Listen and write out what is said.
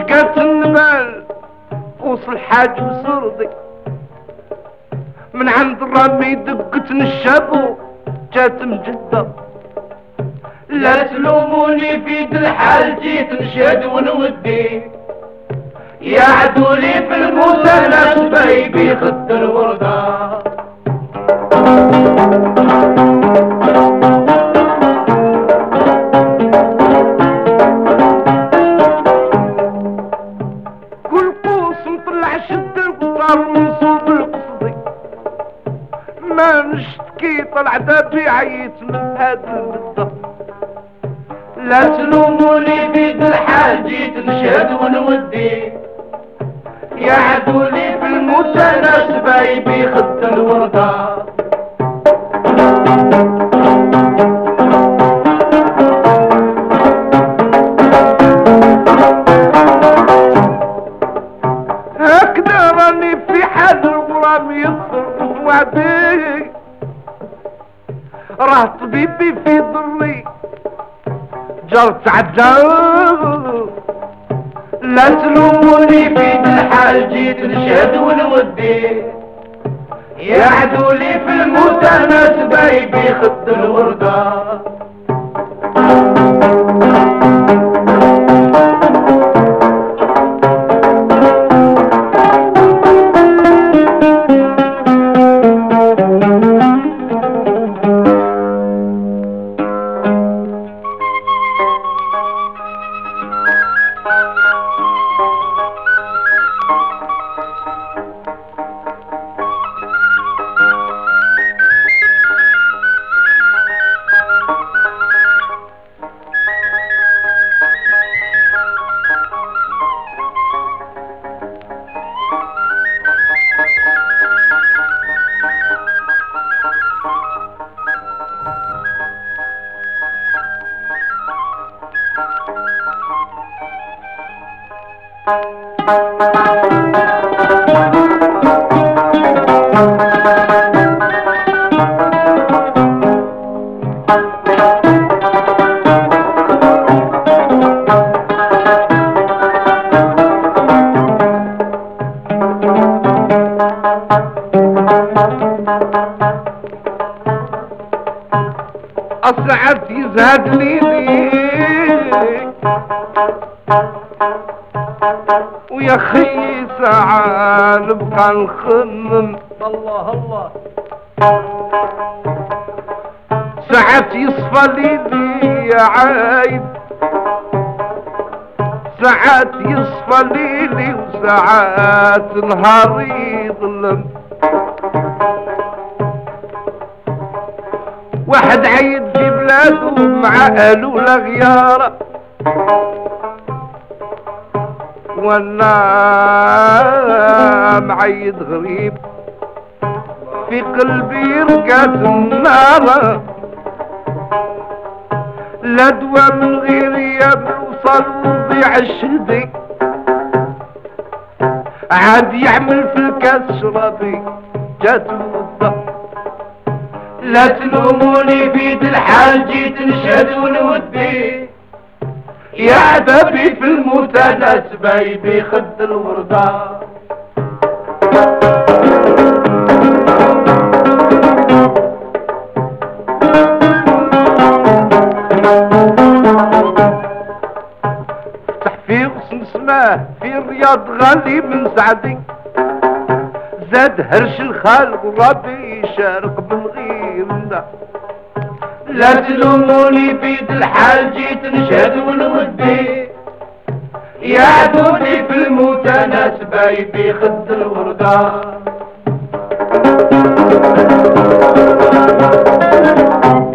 لقيت النبال قوس الحاج وسردي من عند الرامي دقت نشابو جات مجدة. لا تلوموني في ذي الحال جيت نشهد ونودي يا عدولي في الموت انا شبايبي خد الوردة. كل قوس مطلع شد القطار من صوب القصدي ما نشتكي طلع دابي عيت من هاد المدة. لا تلوموني في ذي الحال جيت نشهد ونودي يا عدولي في الموت انا شبايبي خد الوردة. هكذا راني في حال الغرام يتصرف وعدي راه طبيبي في ضري جرت عدل. لا تلوموني في ذي الحال جيت نشهد ونودي يا عدولي في الموت انا شبايبي خد الوردة. أصعد يزهد لي ويا خي ساعة نبقى نخمم. الله الله ساعات يصفى ليلي يا عايد ساعات يصفى ليلي وساعات نهاري يظلم. واحد عيد في بلاده مع اهله لغيارة وانا معيد غريب في قلبي رقات النار. لا دوا من غيري يا بوصل وضيع الشدي عاد يعمل في الكاس شرابي جات مدة. لا تلوموني في ذي الحال جيت نشهد ونودي يا عذابي في الموت انا شبايبي خد الوردة. افتح في غصن سماه في الرياض غالي من سعدي زاد هرش الخال غرابي يشارك من غيرنا. لا تلوموني في ذي الحال جيت نشهد ونودي يا عدوني في الموت انا شبايبي خد الوردة.